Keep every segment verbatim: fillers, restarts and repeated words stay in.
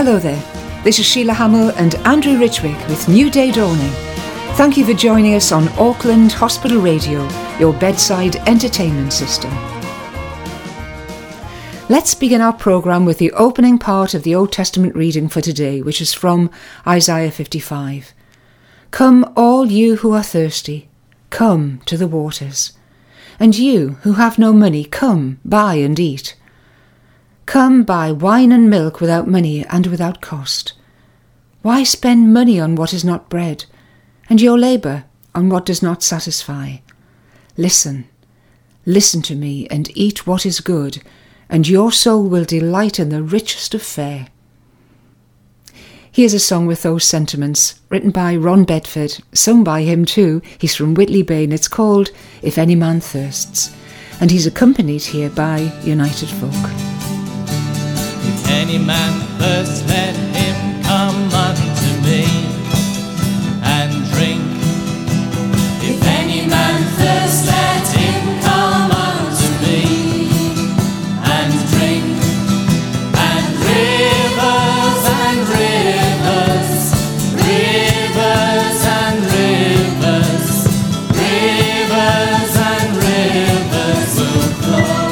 Hello there, this is Sheila Hamill and Andrew Richwick with New Day Dawning. Thank you for joining us on Auckland Hospital Radio, your bedside entertainment system. Let's begin our programme with the opening part of the Old Testament reading for today, which is from Isaiah fifty-five. Come all you who are thirsty, come to the waters. And you who have no money, come, buy and eat. Come buy wine and milk without money and without cost. Why spend money on what is not bread, and your labour on what does not satisfy? Listen, listen to me and eat what is good, and your soul will delight in the richest of fare. Here's a song with those sentiments, written by Ron Bedford, sung by him too. He's from Whitley Bay, and it's called If Any Man Thirsts, and he's accompanied here by United Folk. If any man thirsts, let him come unto me and drink. If any man thirsts, let him come unto me and drink. And rivers and rivers, rivers and rivers, rivers and rivers will flow.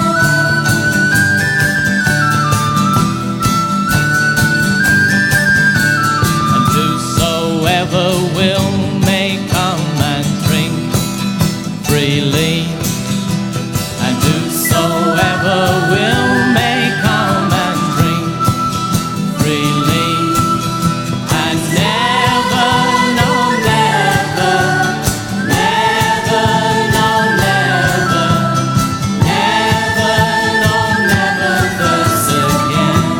Will may come and drink freely, and whosoever will may come and drink freely, and never, no, never, never, no, never, never, no, never thirst again.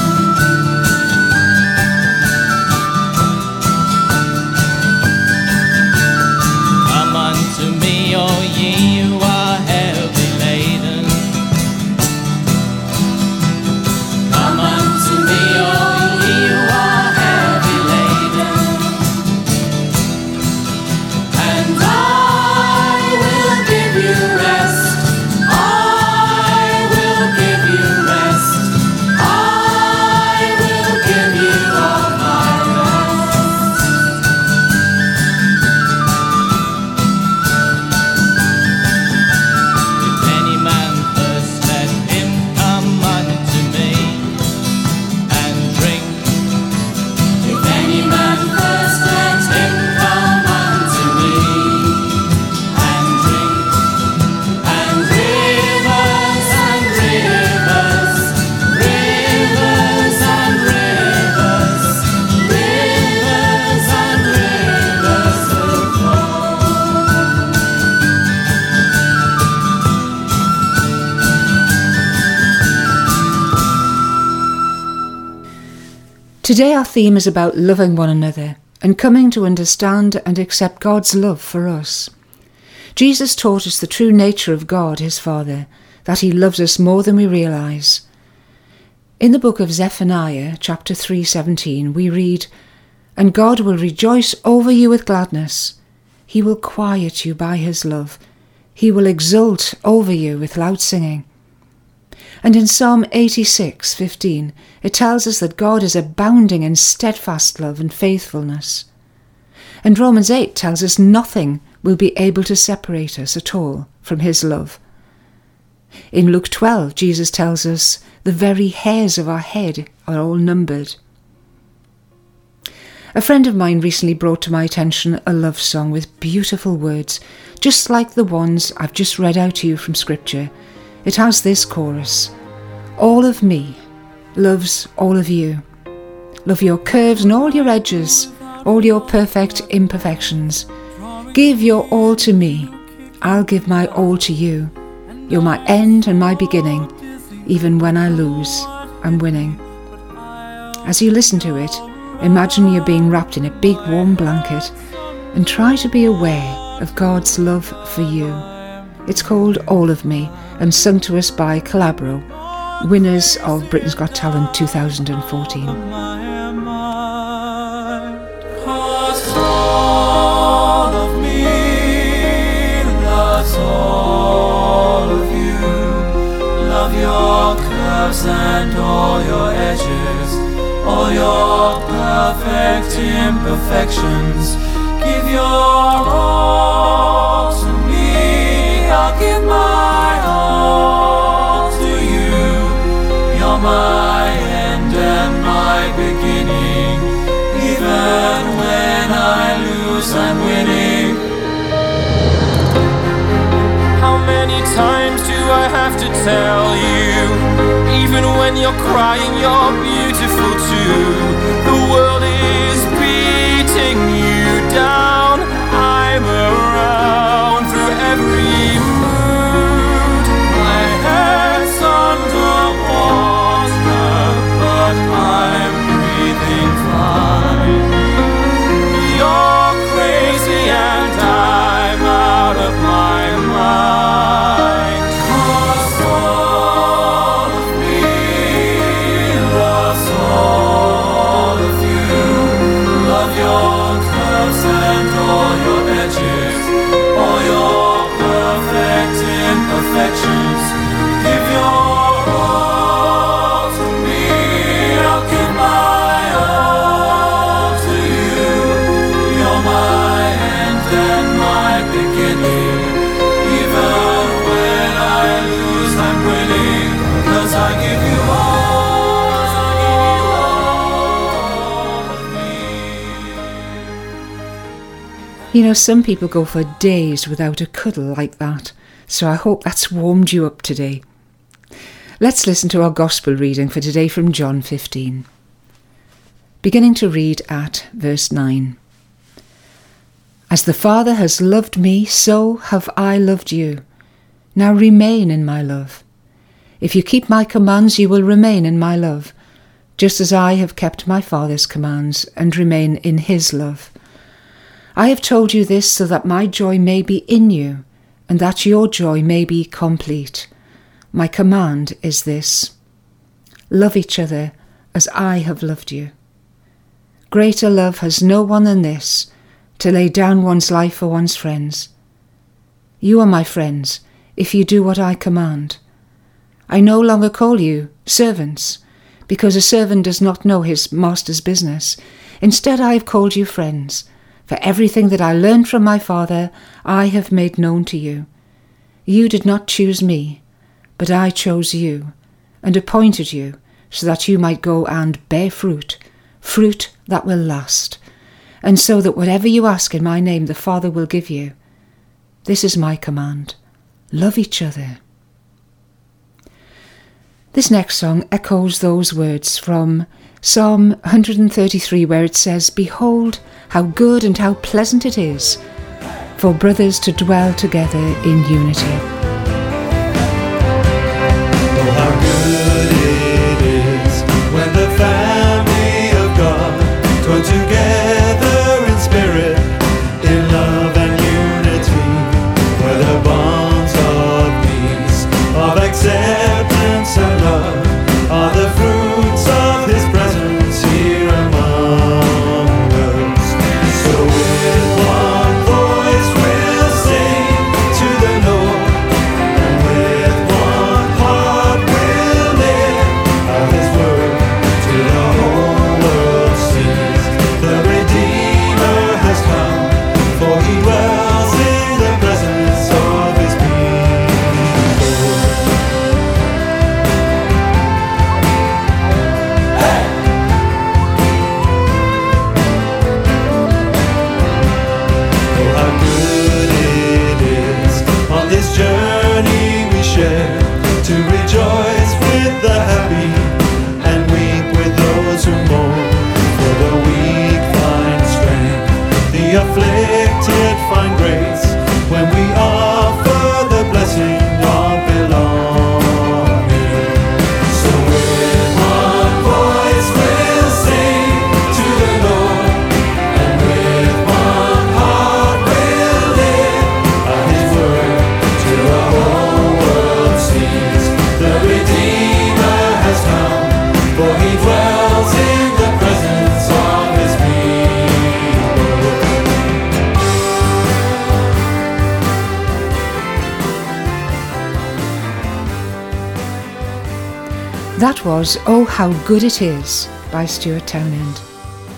To me, all ye who are heavy laden, come unto me, all ye who are heavy laden, and I will give you rest. I will give you rest. I will give you all my rest. Today our theme is about loving one another and coming to understand and accept God's love for us. Jesus taught us the true nature of God, his Father, that he loves us more than we realise. In the book of Zephaniah, chapter three seventeen, we read, "And God will rejoice over you with gladness. He will quiet you by his love. He will exult over you with loud singing." And in Psalm eighty-six fifteen, it tells us that God is abounding in steadfast love and faithfulness. And Romans eight tells us nothing will be able to separate us at all from his love. In Luke twelve, Jesus tells us the very hairs of our head are all numbered. A friend of mine recently brought to my attention a love song with beautiful words, just like the ones I've just read out to you from Scripture. It has this chorus: all of me loves all of you. Love your curves and all your edges, all your perfect imperfections. Give your all to me, I'll give my all to you. You're my end and my beginning. Even when I lose, I'm winning. As you listen to it, imagine you're being wrapped in a big warm blanket and try to be aware of God's love for you. It's called All of Me and sung to us by Calabro, winners of Britain's Got Talent two thousand fourteen. All of me loves all of you. Love your curves and all your edges, perfect imperfections. Give your all to me. I'll give my all to you. You're my end and my beginning. Even when I lose, I'm winning. How many times do I have to tell you? Even when you're crying, you're beautiful too. The world is beating you down. I'm around through every mood. My head's underwater, but I'm breathing fine. You're crazy and I'm out of my mind. 'Cause all of me loves all of you. Love your curves and all your edges, all your perfect imperfections. Give your all to me. I'll give my all to you. You're my end and my beginning. Even when I lose, I'm winning. 'Cause I give you all, I give you all of me. You know, some people go for days without a cuddle like that, so I hope that's warmed you up today. Let's listen to our gospel reading for today from John fifteen. Beginning to read at verse nine. As the Father has loved me, so have I loved you. Now remain in my love. If you keep my commands, you will remain in my love, just as I have kept my Father's commands and remain in his love. I have told you this so that my joy may be in you, and that your joy may be complete. My command is this: love each other as I have loved you. Greater love has no one than this, to lay down one's life for one's friends. You are my friends if you do what I command. I no longer call you servants, because a servant does not know his master's business. Instead, I have called you friends, for everything that I learned from my Father I have made known to you. You did not choose me, but I chose you, and appointed you, so that you might go and bear fruit, fruit that will last, and so that whatever you ask in my name the Father will give you. This is my command: love each other. This next song echoes those words from Psalm one thirty-three, where it says, "Behold, how good and how pleasant it is for brothers to dwell together in unity." Oh, how good it is when the family of God dwell together in spirit, in love and unity, where the bonds of peace, of acceptance and love are the fruits of his presence here among us. So with one voice we'll sing to the Lord, and with one heart we'll live out his word till the whole world sees the Redeemer has come, for he dwells in the presence of his people. Oh, how good it is on this journey we share, to rejoice with the happy and weep with those who mourn. For the weak find strength, the afflicted find grace, when we offer the blessing of belonging. So with one voice we'll sing to the Lord, and with one heart we'll live by his word till the whole world sees the Redeemer has come, for he dwells in the presence of his people. That was Oh How Good It Is by Stuart Townend.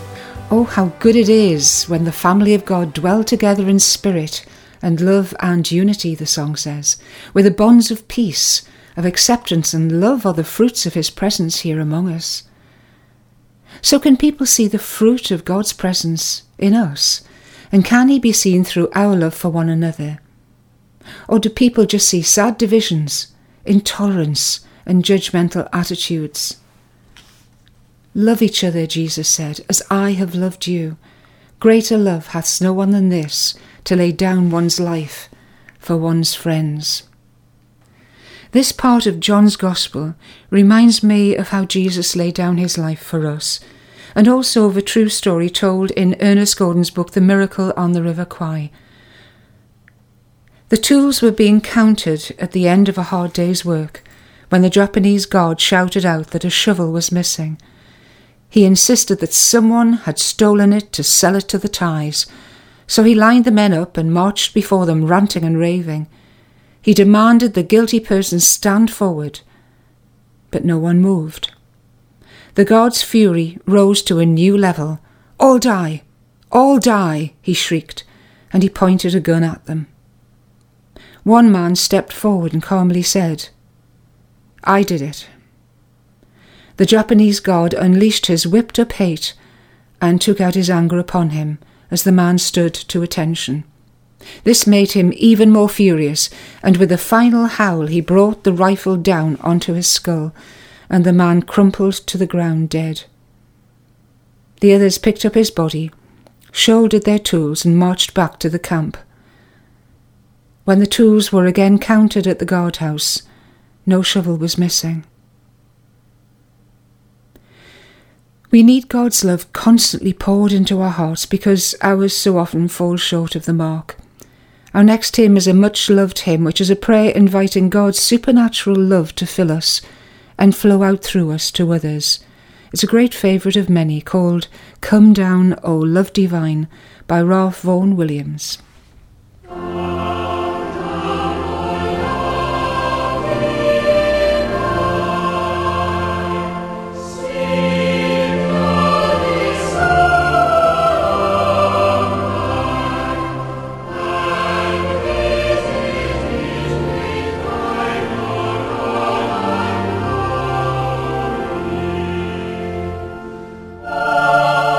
Oh, how good it is when the family of God dwell together in spirit and love and unity, the song says, where the bonds of peace, of acceptance and love are the fruits of his presence here among us. So can people see the fruit of God's presence in us? And can he be seen through our love for one another? Or do people just see sad divisions, intolerance and judgmental attitudes? Love each other, Jesus said, as I have loved you. Greater love hath no one than this, to lay down one's life for one's friends. This part of John's Gospel reminds me of how Jesus laid down his life for us, and also of a true story told in Ernest Gordon's book, The Miracle on the River Kwai. The tools were being counted at the end of a hard day's work when the Japanese guard shouted out that a shovel was missing. He insisted that someone had stolen it to sell it to the Thais, so he lined the men up and marched before them ranting and raving. He demanded the guilty person stand forward, but no one moved. The guard's fury rose to a new level. "All die! All die!" he shrieked, and he pointed a gun at them. One man stepped forward and calmly said, "I did it." The Japanese guard unleashed his whipped-up hate and took out his anger upon him as the man stood to attention. This made him even more furious, and with a final howl he brought the rifle down onto his skull, and the man crumpled to the ground dead. The others picked up his body, shouldered their tools, and marched back to the camp. When the tools were again counted at the guardhouse, no shovel was missing. We need God's love constantly poured into our hearts because ours so often falls short of the mark. Our next hymn is a much-loved hymn, which is a prayer inviting God's supernatural love to fill us and flow out through us to others. It's a great favourite of many, called "Come Down, O Love Divine" by Ralph Vaughan Williams. Oh,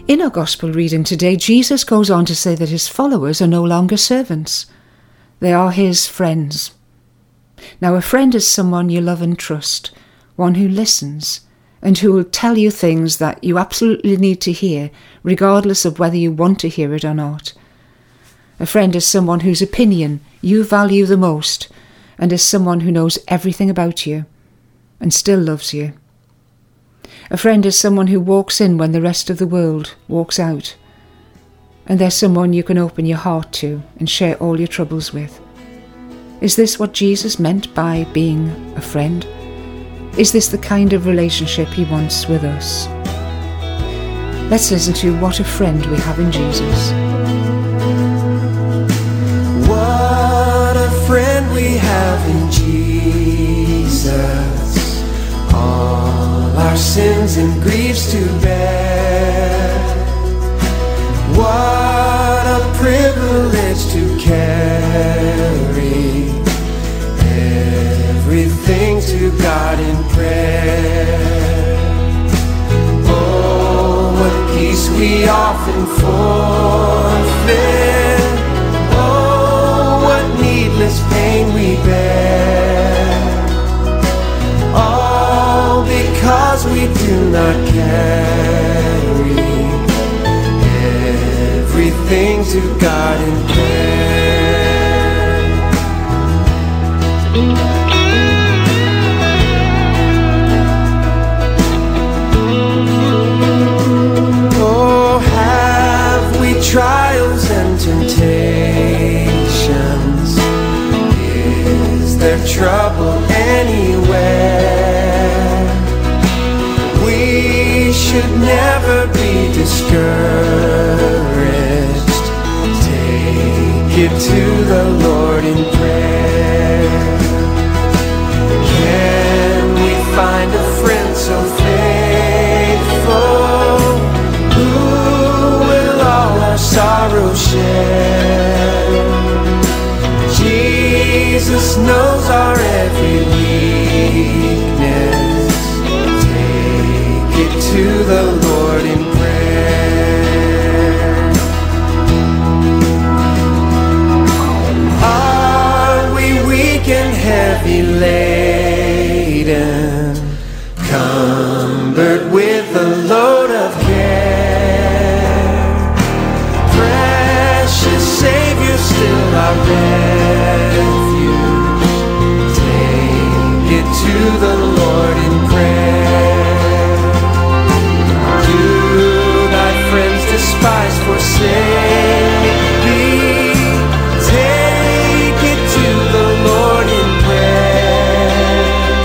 In our Gospel reading today, Jesus goes on to say that his followers are no longer servants. They are his friends. Now, a friend is someone you love and trust, one who listens, and who will tell you things that you absolutely need to hear, regardless of whether you want to hear it or not. A friend is someone whose opinion you value the most, and is someone who knows everything about you, and still loves you. A friend is someone who walks in when the rest of the world walks out, and they're someone you can open your heart to and share all your troubles with. Is this what Jesus meant by being a friend? Is this the kind of relationship he wants with us? Let's listen to what a friend we have in Jesus. What a friend we have in Jesus. All our sins and griefs to bear. What a privilege to carry everything to God in prayer. Oh, what peace we often forfeit. Oh, what needless pain we bear. All because we do not carry everything to God in prayer. Oh, have we trials and temptations? Is there trouble anywhere? We should never be discouraged. Take it to the Lord in prayer. Can we find a friend so faithful, who will all our sorrow share? Jesus knows our every weakness. Take it to the Lord in prayer. Are we weak and heavy laden, cumbered with a load of care? Precious Savior, still our refuge. Take it to the Lord in prayer. Do thy friends despise, forsake thee? Take it to the Lord in prayer.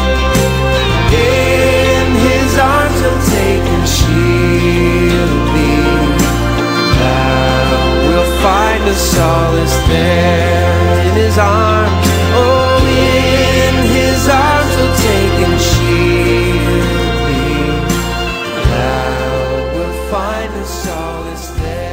In his arms he'll take and shield thee. Thou wilt find a solace there in his arms. Oh, in his arms he'll take and shield thee. Thou wilt find a solace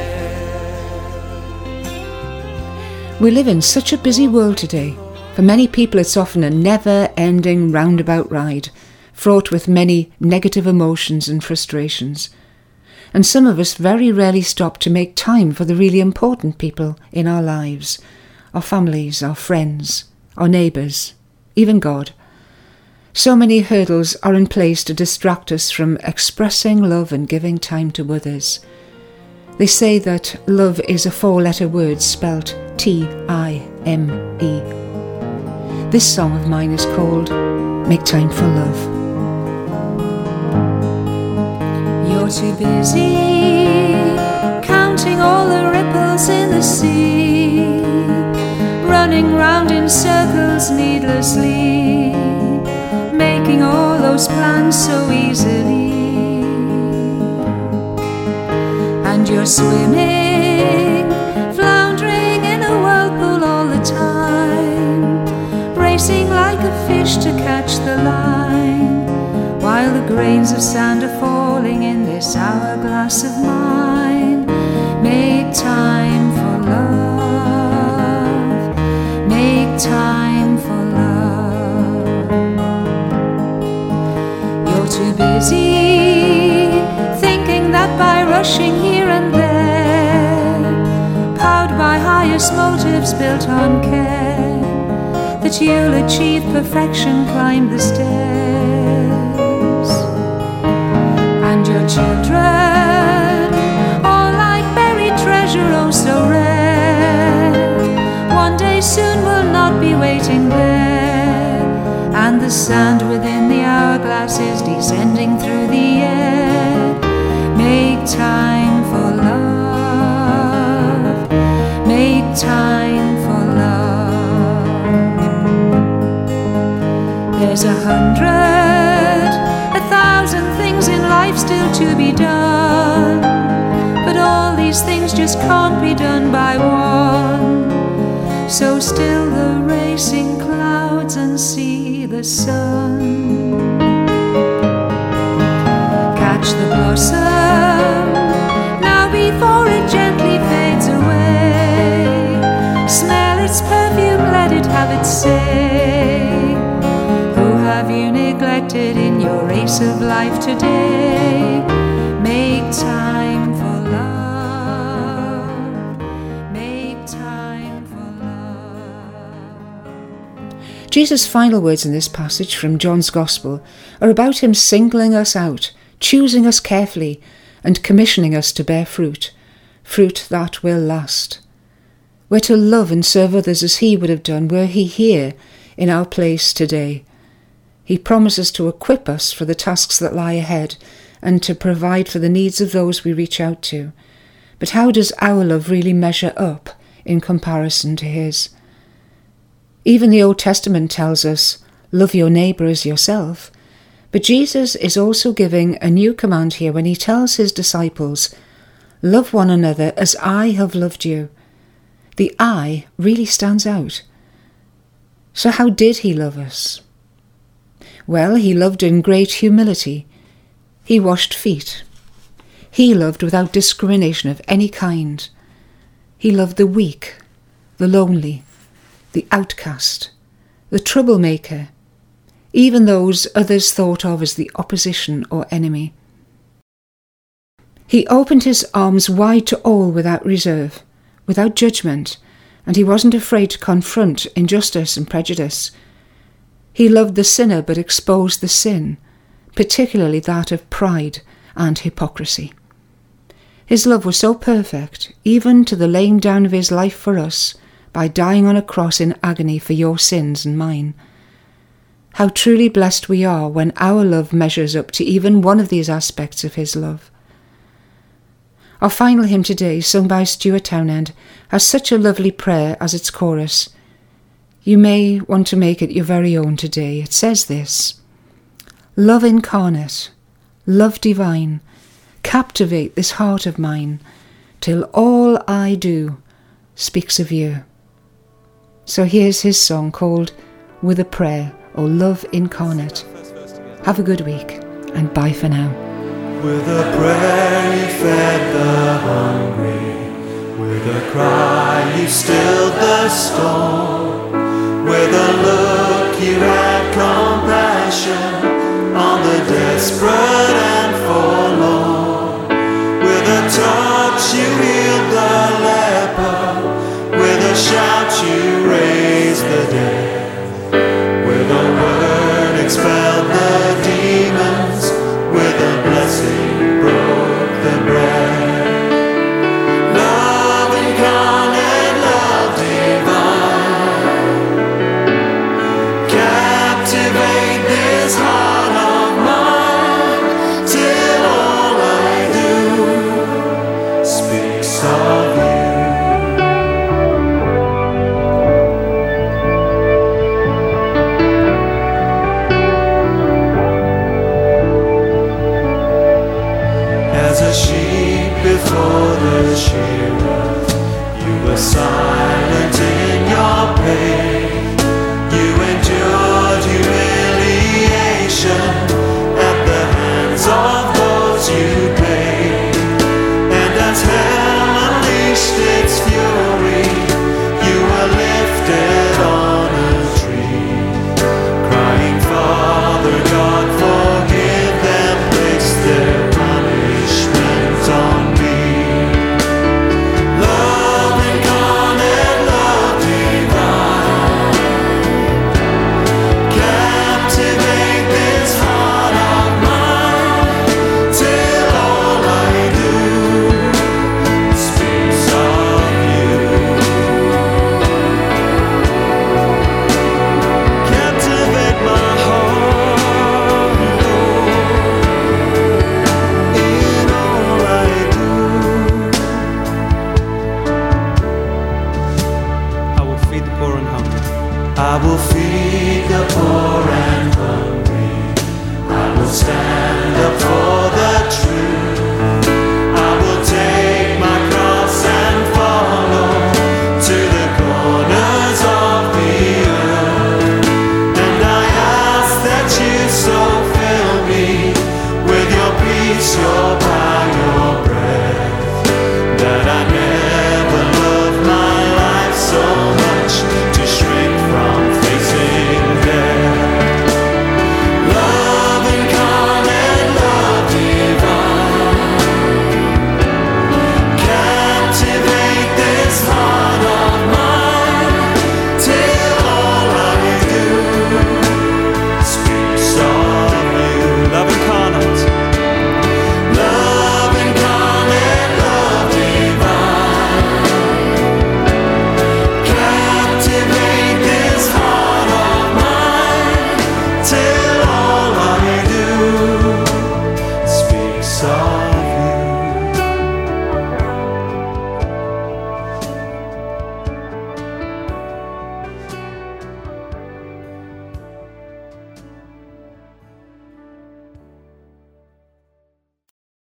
there. We live in such a busy world today. For many people it's often a never-ending roundabout ride, fraught with many negative emotions and frustrations. And some of us very rarely stop to make time for the really important people in our lives, our families, our friends, our neighbours, even God. So many hurdles are in place to distract us from expressing love and giving time to others. They say that love is a four-letter word spelt T I M E. This song of mine is called Make Time for Love. You're too busy counting all the ripples in the sea, running round in circles needlessly, making all those plans so easily. And you're swimming, floundering in a whirlpool all the time, racing like a fish to catch the line, while the grains of sand are falling in this hourglass of mine. Make time for love, make time for love. You're too busy thinking that by rushing here honest motives built on care, that you'll achieve perfection, climb the stairs. And your children, all like buried treasure, oh so rare, one day soon will not be waiting there, and the sand within the hourglass is descending through the air. Make time for love, make time for love. There's a hundred, a thousand things in life still to be done, but all these things just can't be done by one. So still the racing clouds and see the sun. Catch the blossom now before it gently fades away. Smell its perfume, let it have its say. Who have you neglected in your race of life today? Make time for love, make time for love. Jesus' final words in this passage from John's Gospel are about him singling us out, choosing us carefully, and commissioning us to bear fruit, fruit that will last. We're to love and serve others as he would have done were he here in our place today. He promises to equip us for the tasks that lie ahead and to provide for the needs of those we reach out to. But how does our love really measure up in comparison to his? Even the Old Testament tells us, love your neighbour as yourself. But Jesus is also giving a new command here when he tells his disciples, love one another as I have loved you. The I really stands out. So how did he love us? Well, he loved in great humility. He washed feet. He loved without discrimination of any kind. He loved the weak, the lonely, the outcast, the troublemaker, even those others thought of as the opposition or enemy. He opened his arms wide to all without reserve, without judgment, and he wasn't afraid to confront injustice and prejudice. He loved the sinner but exposed the sin, particularly that of pride and hypocrisy. His love was so perfect, even to the laying down of his life for us, by dying on a cross in agony for your sins and mine. How truly blessed we are when our love measures up to even one of these aspects of his love. Our final hymn today, sung by Stuart Townend, has such a lovely prayer as its chorus. You may want to make it your very own today. It says this: love incarnate, love divine, captivate this heart of mine, till all I do speaks of you. So here's his song called With a Prayer, or Love Incarnate. Have a good week, and bye for now. With a prayer you fed the hungry, with a cry you stilled the storm, with a look you had compassion on the desperate and forlorn, with a touch you healed the leper, with a shout you raised the dead, with a word expelled the demons, with a blessing broke the bread. Love incarnate, love divine, captivate this heart of mine, till all I do speaks of you. As a sheep before the shearer, you were silent in your pain. You endured humiliation at the hands of those you paid. And as hell unleashed its fury, you were lifted on a tree, crying, Father God, forgive them, place their punishment on me. Love incarnate, song.